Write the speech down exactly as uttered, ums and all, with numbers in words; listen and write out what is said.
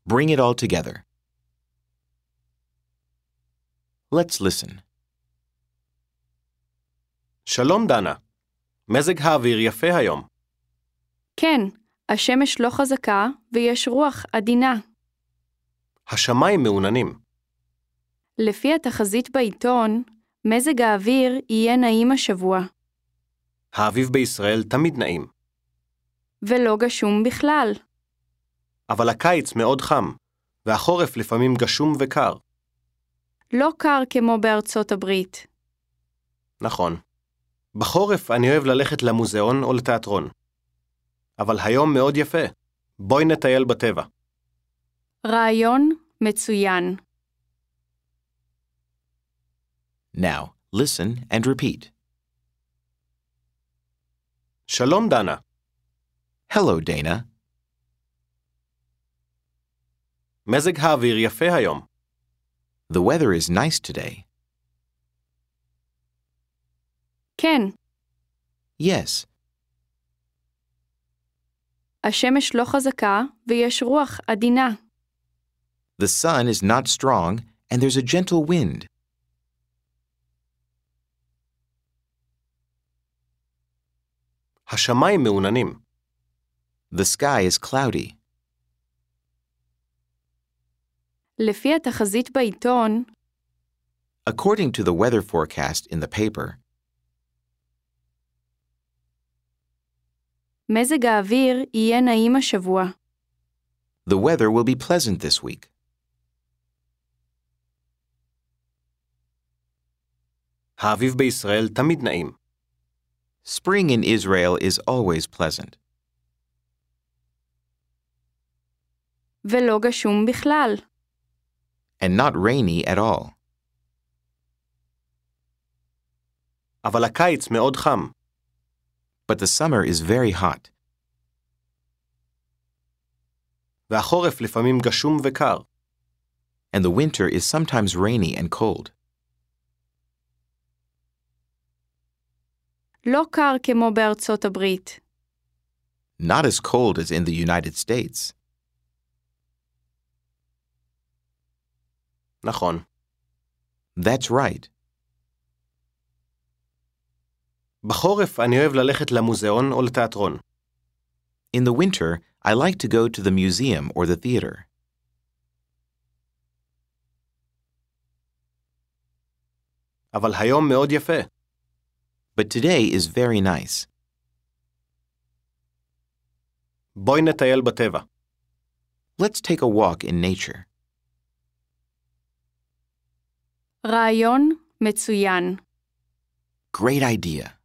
Bring it all together. Let's listen. שלום דנה. מזג האוויר יפה היום. כן, השמש לא חזקה ויש רוח עדינה. השמיים מעוננים. לפי התחזית בעיתון, מזג האוויר יהיה נעים השבוע, האביב בישראל תמיד נעים. ולא גשום בכלל. אבל הקיץ מאוד חם, והחורף לפעמים גשום וקר. לא קר כמו בארצות הברית. נכון. בחורף אני אוהב ללכת למוזיאון או לתיאטרון. אבל היום מאוד יפה. בואי נטייל בטבע. רעיון מצוין. Now, listen and repeat. שלום דנה. Hello, Dana. מזג האוויר יפה היום. The weather is nice today. כן, Yes, השמש לא חזקה ויש רוח עדינה. the sun is not strong and there's a gentle wind. השמיים מעוננים. The sky is cloudy. לפי התחזית בעיתון, According to the weather forecast in the paper, מזג האוויר יהיה נעים השבוע, the weather will be pleasant this week. האביב בישראל תמיד נעים. Spring in Israel is always pleasant. ולא גשום בכלל. And not rainy at all. אבל הקיץ מאוד חם. But the summer is very hot. והחורף לפעמים גשום וקר. And the winter is sometimes rainy and cold. לא קר כמו בארצות הברית. Not as cold as in the United States. נכון. That's right. בחורף אני אוהב ללכת למוזיאון או לתיאטרון. In the winter, I like to go to the museum or the theater. אבל היום מאוד יפה. But today is very nice. בואי נטייל בטבע. Let's take a walk in nature. רעיון מצוין. Great idea.